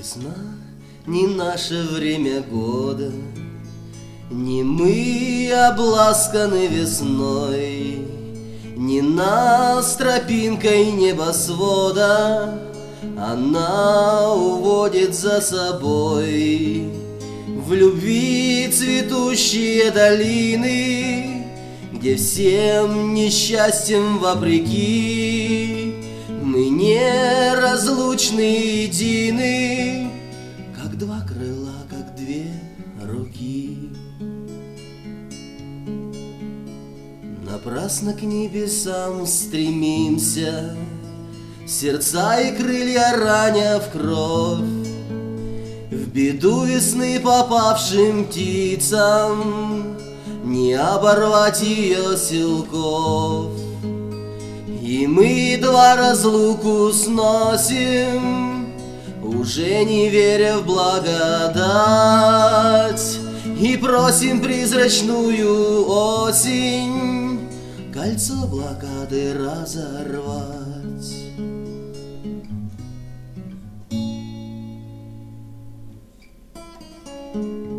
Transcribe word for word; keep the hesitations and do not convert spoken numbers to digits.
Весна не наше время года, не мы обласканы весной, не нас тропинкой небосвода она уводит за собой. В любви цветущие долины, где всем несчастьем вопреки мы неразлучны едины, как два крыла, как две руки. Напрасно к небесам стремимся, сердца и крылья раня в кровь. В беду весны попавшим птицам не оборвать ее силков. И мы едва разлуку сносим, уже не веря в благодать, и просим призрачную осень кольцо блокады разорвать. Thank you.